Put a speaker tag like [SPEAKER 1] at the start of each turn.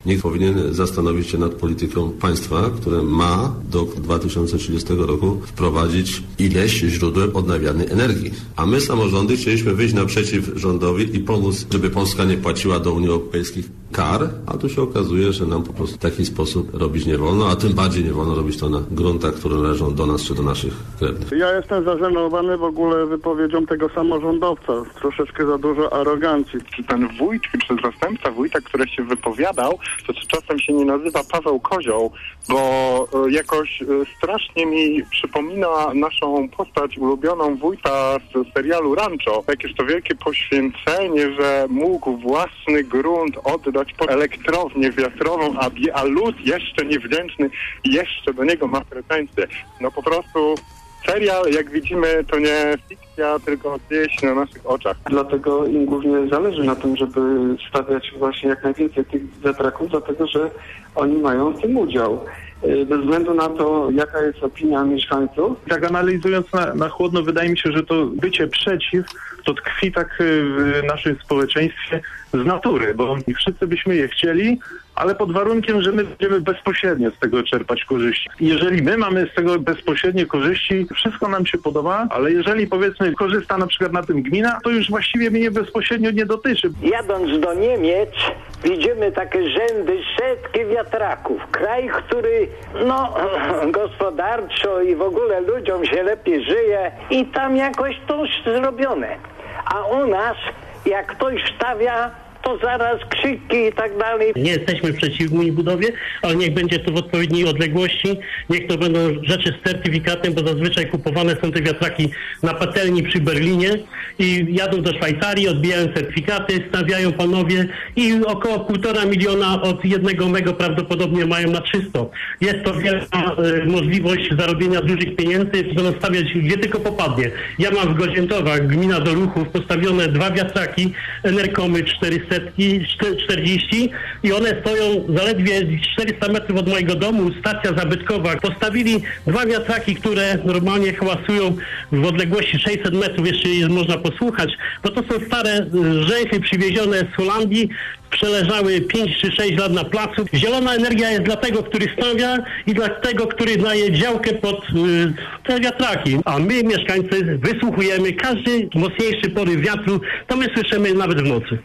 [SPEAKER 1] Nikt powinien zastanowić się nad polityką państwa, które ma do 2030 roku wprowadzić ileś źródeł odnawialnej energii. A my, samorządy, chcieliśmy wyjść naprzeciw rządowi i pomóc, żeby Polska nie płaciła do Unii Europejskiej kar, a tu się okazuje, że nam po prostu w taki sposób robić nie wolno, a tym bardziej nie wolno robić to na gruntach, które należą do nas czy do naszych krewnych.
[SPEAKER 2] Ja jestem zażenowany w ogóle wypowiedzią tego samorządowca. Troszeczkę za dużo arogancji.
[SPEAKER 3] Czy ten wójt, czy zastępca wójta, który się wypowiadał, to czasem się nie nazywa Paweł Kozioł, bo jakoś strasznie mi przypomina naszą postać ulubioną wójta z serialu Rancho. Jakieś to wielkie poświęcenie, że mógł własny grunt oddać pod elektrownię wiatrową, a lud jeszcze niewdzięczny jeszcze do niego ma pretensje. No po prostu serial, jak widzimy, to nie fikcja, tylko dzieje się na naszych oczach.
[SPEAKER 2] Dlatego im głównie zależy na tym, żeby stawiać właśnie jak najwięcej tych wiatraków, dlatego że oni mają w tym udział. Bez względu na to, jaka jest opinia mieszkańców.
[SPEAKER 4] Tak analizując na chłodno, wydaje mi się, że to bycie przeciw to tkwi tak w naszym społeczeństwie z natury, bo wszyscy byśmy je chcieli, ale pod warunkiem, że my będziemy bezpośrednio z tego czerpać korzyści. Jeżeli my mamy z tego bezpośrednie korzyści, wszystko nam się podoba, ale jeżeli powiedzmy korzysta na przykład na tym gmina, to już właściwie mnie bezpośrednio nie dotyczy.
[SPEAKER 5] Jadąc do Niemiec widzimy takie rzędy, setki wiatraków. Kraj, który gospodarczo i w ogóle ludziom się lepiej żyje i tam jakoś to zrobione. A u nas, jak ktoś wstawia, to zaraz krzyki i tak dalej.
[SPEAKER 6] Nie jesteśmy przeciwni budowie, ale niech będzie to w odpowiedniej odległości. Niech to będą rzeczy z certyfikatem, bo zazwyczaj kupowane są te wiatraki na patelni przy Berlinie i jadą do Szwajcarii, odbijają certyfikaty, stawiają panowie i około 1,5 miliona od 1 mego prawdopodobnie mają na 300. Jest to wielka możliwość zarobienia dużych pieniędzy, będą stawiać gdzie tylko popadnie. Ja mam w Goziętowach, gmina Doruchów, postawione 2 wiatraki, Enerkomy 40 i one stoją zaledwie 400 metrów od mojego domu, stacja zabytkowa. Postawili 2 wiatraki, które normalnie hałasują w odległości 600 metrów, jeszcze je można posłuchać, bo to są stare rzęsy przywiezione z Holandii, przeleżały 5 czy 6 lat na placu. Zielona energia jest dla tego, który stawia i dla tego, który daje działkę pod te wiatraki. A my, mieszkańcy, wysłuchujemy każdy mocniejszy poryw wiatru, to my słyszymy nawet w nocy.